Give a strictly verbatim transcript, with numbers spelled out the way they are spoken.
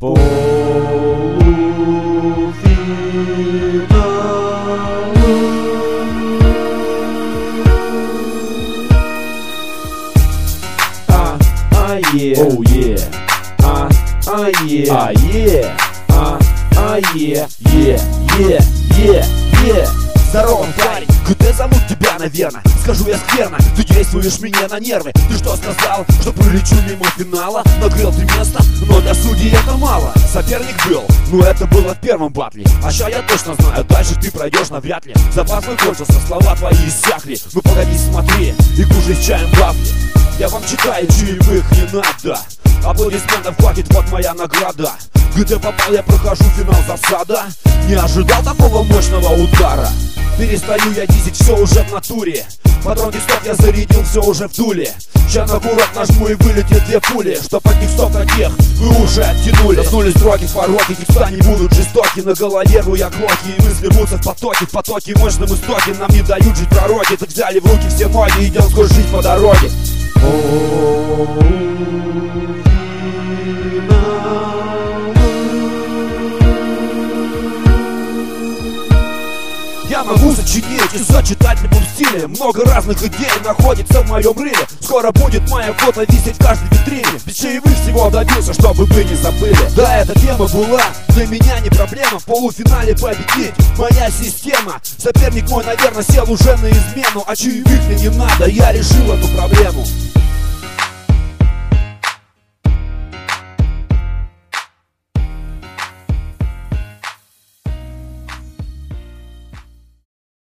Полуфинал. А, а, е, Оу, е, а, а, е, а, е, а, а, е, е, е, е, е. Здорово, парень, ГТ зовут тебя, наверное. Скажу я скверно, ты действуешь мне на нервы. Ты что сказал, что пролечу мимо финала? Нагрел ты место, но для судьи это мало. Соперник был, но это было в первом батле. А ща я точно знаю, дальше ты пройдешь навряд ли. Запас мой кончился, слова твои иссякли. Ну погоди, смотри, и кушай с чаем вафли. Я вам читаю, чаевых не надо. Аплодисментов хватит, вот моя награда. Где попал, я прохожу финал засада. Не ожидал такого мощного удара. Перестаю я дизить, все уже в натуре. Патрон дисток я зарядил, все уже в дуле. Ща на курок нажму и вылетит две пули. Чтоб от них стоп таких вы уже оттянули. Коснулись дроги, пороки, текста не будут жестоки. На голове я глоки, и мысли рвутся в потоки. В потоке мощном истоке нам не дают жить пророки. Так взяли в руки все ноги, идем скоро жить по дороге. Я могу сочинить и сочетать в любом стиле. Много разных идей находится в моем рыле. Скоро будет моя фото висеть в каждой витрине. Без чаевых всего добился, чтобы вы не забыли. Да, эта тема была для меня не проблема. В полуфинале победить моя система. Соперник мой, наверное, сел уже на измену. А чаевых мне не надо, я решил эту проблему.